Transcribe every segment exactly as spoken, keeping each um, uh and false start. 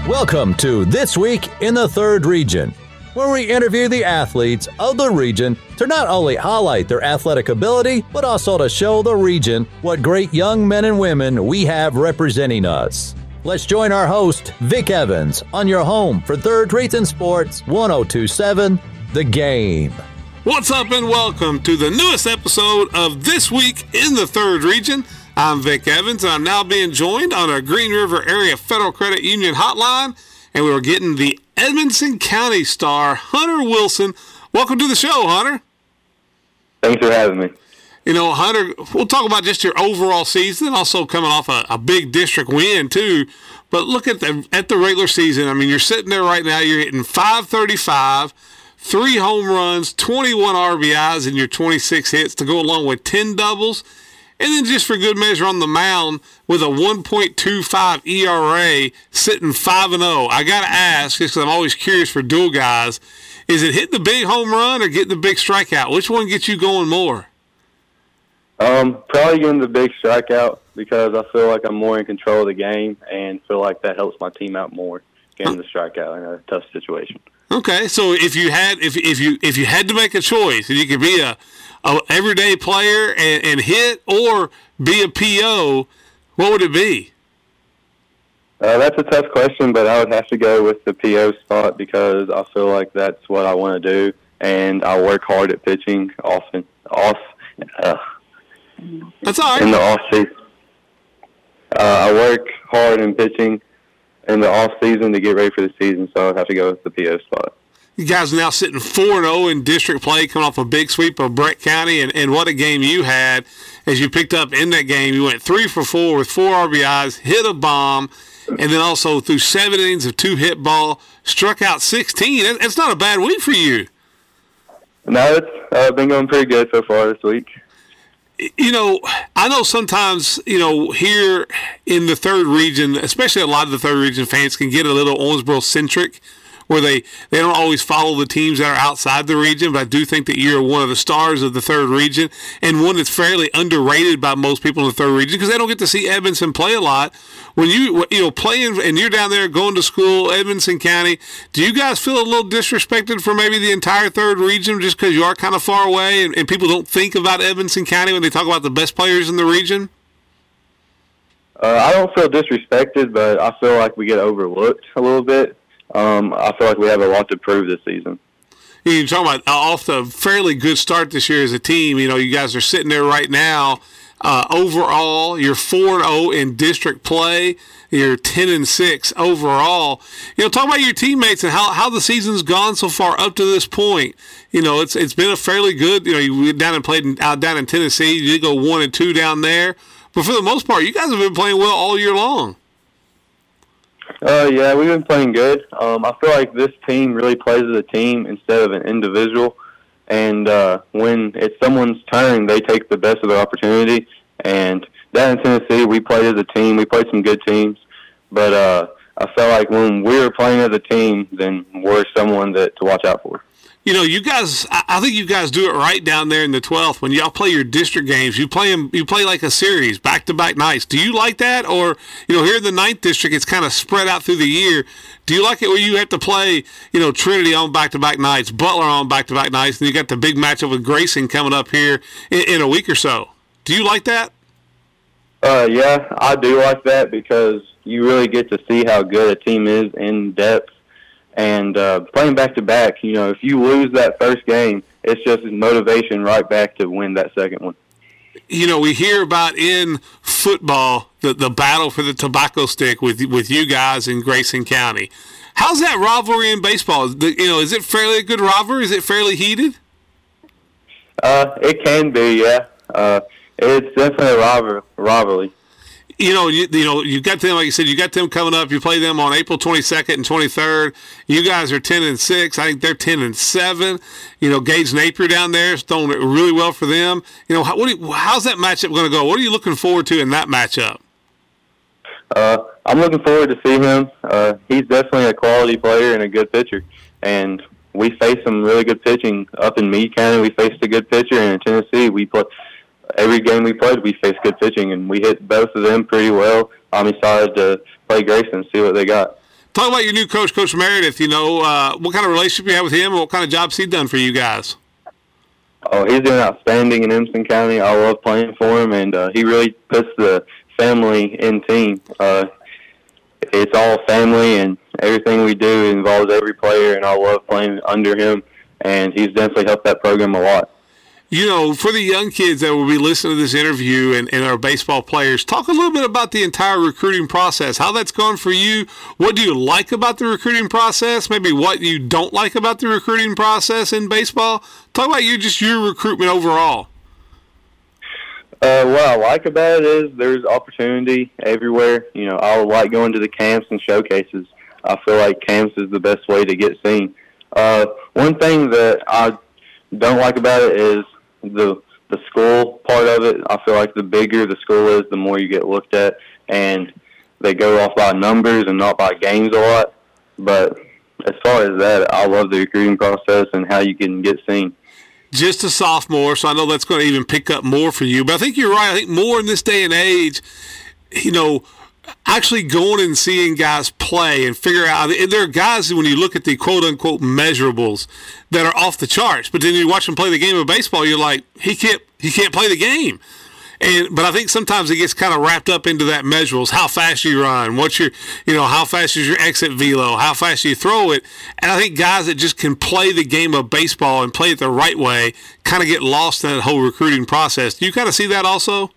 Welcome to This Week in the Third Region, where we interview the athletes of the region to not only highlight their athletic ability, but also to show the region what great young men and women we have representing us. Let's join our host, Vic Evans, on your home for Third Region Sports one oh two point seven, The Game. What's up and welcome to the newest episode of This Week in the Third Region. I'm Vic Evans, and I'm now being joined on our Green River Area Federal Credit Union hotline, and we were getting the Edmonson County star, Hunter Wilson. Welcome to the show, Hunter. Thanks for having me. You know, Hunter, we'll talk about just your overall season, also coming off a, a big district win, too. But look at the at the regular season. I mean, you're sitting there right now, you're hitting five thirty-five, three home runs, twenty-one R B Is, and your twenty-six hits to go along with ten doubles. And then just for good measure on the mound with a one point two five E R A, sitting five and oh. I got to ask, just because I'm always curious for dual guys, is it hitting the big home run or getting the big strikeout? Which one gets you going more? Um, probably getting the big strikeout because I feel like I'm more in control of the game and feel like that helps my team out more, getting the strikeout in a tough situation. Okay, so if you had if if you if you had to make a choice, and you could be a, a everyday player and, and hit, or be a P O, what would it be? Uh, that's a tough question, but I would have to go with the P O spot because I feel like that's what I want to do, and I work hard at pitching often off. Uh, that's all right. In the off season, uh, I work hard in pitching in the off season to get ready for the season, so I'd have to go with the P O spot. You guys are now sitting four and oh in district play, coming off a big sweep of Brett County, and, and what a game you had as you picked up in that game. You went three for four with four R B Is, hit a bomb, and then also through seven innings of two hit ball, struck out sixteen. That's not a bad week for you. No, it's uh, been going pretty good so far this week. You know, I know sometimes, you know, here in the third region, especially a lot of the third region fans can get a little Owensboro-centric, where they, they don't always follow the teams that are outside the region, but I do think that you're one of the stars of the third region and one that's fairly underrated by most people in the third region because they don't get to see Edmonson play a lot. When you, you know, playing and you're down there going to school, Edmonson County, do you guys feel a little disrespected for maybe the entire third region just because you are kind of far away and, and people don't think about Edmonson County when they talk about the best players in the region? Uh, I don't feel disrespected, but I feel like we get overlooked a little bit. Um, I feel like we have a lot to prove this season. You're talking about off the fairly good start this year as a team. You know, you guys are sitting there right now. Uh, overall, you're four and oh in district play. You're ten and six overall. You know, talk about your teammates and how, how the season's gone so far up to this point. You know, it's it's been a fairly good. You know, you went down and played in, out down in Tennessee. You did go one and two down there, but for the most part, you guys have been playing well all year long. Uh, yeah, we've been playing good. Um, I feel like this team really plays as a team instead of an individual. And uh, when it's someone's turn, they take the best of their opportunity. And down in Tennessee, we played as a team. We played some good teams. But uh, I felt like when we were playing as a team, then we're someone that to watch out for. You know, you guys, I think you guys do it right down there in the twelfth. When y'all play your district games, you play them, you play like a series, back-to-back nights. Do you like that? Or, you know, here in the ninth district, it's kind of spread out through the year. Do you like it where you have to play, you know, Trinity on back-to-back nights, Butler on back-to-back nights, and you got the big matchup with Grayson coming up here in, in a week or so? Do you like that? Uh, yeah, I do like that because you really get to see how good a team is in depth. And uh, playing back-to-back, you know, if you lose that first game, it's just motivation right back to win that second one. You know, we hear about in football the, the battle for the tobacco stick with with you guys in Grayson County. How's that rivalry in baseball? The, you know, is it fairly a good rivalry? Is it fairly heated? Uh, it can be, yeah. Uh, it's definitely a rival, rivalry. You know, you, you know, you got them, like you said, you got them coming up. You play them on April twenty-second and twenty-third. You guys are ten and six. I think they're ten and seven. You know, Gage Napier down there is throwing it really well for them. You know, how, what do you, how's that matchup going to go? What are you looking forward to in that matchup? Uh, I'm looking forward to see him. Uh, he's definitely a quality player and a good pitcher. And we faced some really good pitching up in Meade County. We faced a good pitcher, and in Tennessee, we put. Every game we played, we faced good pitching, and we hit both of them pretty well. I'm excited to play Grayson and see what they got. talk about your new coach, Coach Meredith. You know, uh, what kind of relationship you have with him, and what kind of jobs he done for you guys? Oh, he's doing outstanding in Emerson County. I love playing for him, and uh, he really puts the family in team. Uh, it's all family, and everything we do involves every player, and I love playing under him, and he's definitely helped that program a lot. You know, for the young kids that will be listening to this interview and, and our baseball players, talk a little bit about the entire recruiting process, how that's gone for you. What do you like about the recruiting process? Maybe what you don't like about the recruiting process in baseball. Talk about you, just your recruitment overall. Uh, what I like about it is there's opportunity everywhere. You know, I like going to the camps and showcases. I feel like camps is the best way to get seen. Uh, one thing that I don't like about it is the the school part of it. I feel like the bigger the school is, the more you get looked at, and they go off by numbers and not by games a lot. But as far as that, I love the recruiting process and how you can get seen. Just a sophomore, so I know that's going to even pick up more for you. But I think you're right. I think more in this day and age, you know, actually going and seeing guys play and figure out, and there are guys, when you look at the quote-unquote measurables, that are off the charts, but then you watch them play the game of baseball, you're like, he can't he can't play the game. And but I think sometimes it gets kind of wrapped up into that measurables, how fast you run, what's your, you know, how fast is your exit velo, how fast you throw it. And I think guys that just can play the game of baseball and play it the right way kind of get lost in that whole recruiting process. Do you kind of see that also?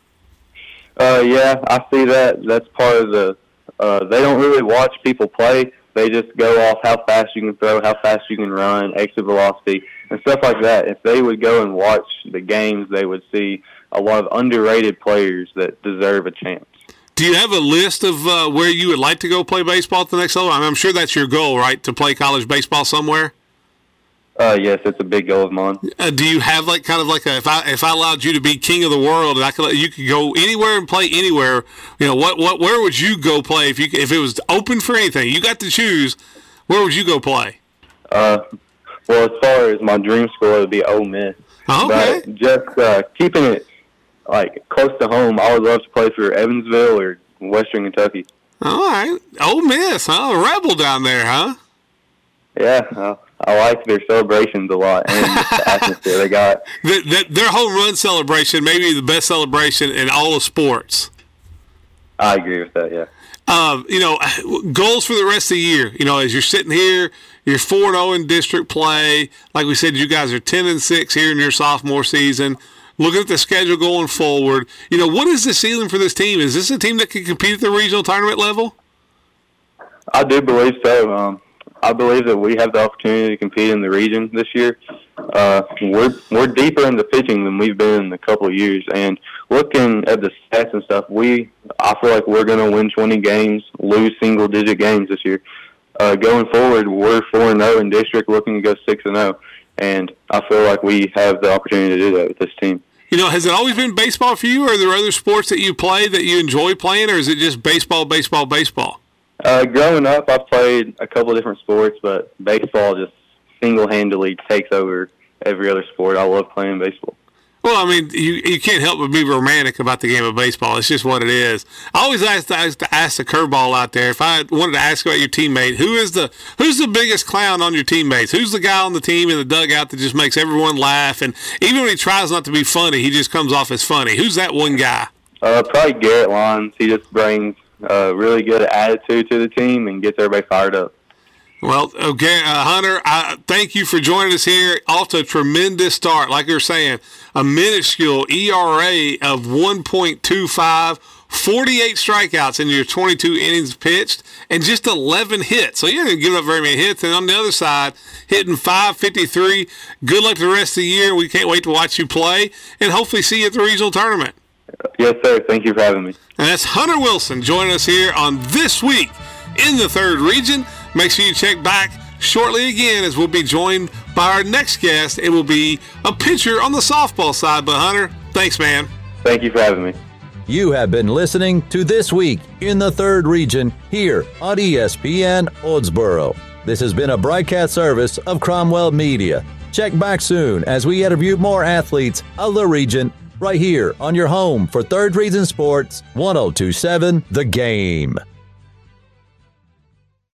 Uh, yeah, I see that. That's part of the uh, – they don't really watch people play. They just go off how fast you can throw, how fast you can run, exit velocity, and stuff like that. If they would go and watch the games, they would see a lot of underrated players that deserve a chance. Do you have a list of uh, where you would like to go play baseball at the next level? I mean, I'm sure that's your goal, right, to play college baseball somewhere? Uh, yes, it's a big goal of mine. Uh, do you have like kind of like a, if I if I allowed you to be king of the world and I could let, you could go anywhere and play anywhere, you know, what what where would you go play if you if it was open for anything? You got to choose. Where would you go play? Uh, well, as far as my dream school, it would be Ole Miss. Okay. But just uh, keeping it like close to home, I would love to play for Evansville or Western Kentucky. All right, Ole Miss, huh? A rebel down there, huh? Yeah. Uh, I like their celebrations a lot and the atmosphere they got. The, the, their home run celebration may be the best celebration in all of sports. I agree with that, yeah. Um, you know, goals for the rest of the year. You know, as you're sitting here, you're four and oh in district play. Like we said, you guys are ten and six here in your sophomore season. Looking at the schedule going forward, you know, what is the ceiling for this team? Is this a team that can compete at the regional tournament level? I do believe so. Um, I believe that we have the opportunity to compete in the region this year. Uh, we're we're deeper into pitching than we've been in a couple of years, and looking at the stats and stuff, we I feel like we're going to win twenty games, lose single-digit games this year. Uh, going forward, we're four and oh in district, looking to go six and oh, and I feel like we have the opportunity to do that with this team. You know, has it always been baseball for you, or are there other sports that you play that you enjoy playing, or is it just baseball, baseball, baseball? Uh, growing up, I played a couple of different sports, but baseball just single-handedly takes over every other sport. I love playing baseball. Well, I mean, you you can't help but be romantic about the game of baseball. It's just what it is. I always like to ask, to ask the curveball out there. If I wanted to ask about your teammate, who is the who's the biggest clown on your teammates? Who's the guy on the team in the dugout that just makes everyone laugh? And even when he tries not to be funny, he just comes off as funny. Who's that one guy? Uh, probably Garrett Lyons. He just brings a really good attitude to the team and gets everybody fired up. Well, okay, uh, Hunter, I thank you for joining us here. Off to a tremendous start. Like you were saying, a minuscule E R A of one point two five, forty-eight strikeouts in your twenty-two innings pitched, and just eleven hits. So you didn't give up very many hits. And on the other side, hitting five fifty-three. Good luck the rest of the year. We can't wait to watch you play and hopefully see you at the regional tournament. Yes, sir. Thank you for having me. And that's Hunter Wilson joining us here on This Week in the Third Region. Make sure you check back shortly again as we'll be joined by our next guest. It will be a pitcher on the softball side. But, Hunter, thanks, man. Thank you for having me. You have been listening to This Week in the Third Region here on E S P N Owensboro. This has been a broadcast service of Cromwell Media. Check back soon as we interview more athletes of the region right here on your home for Third Region Sports, one oh two point seven The Game.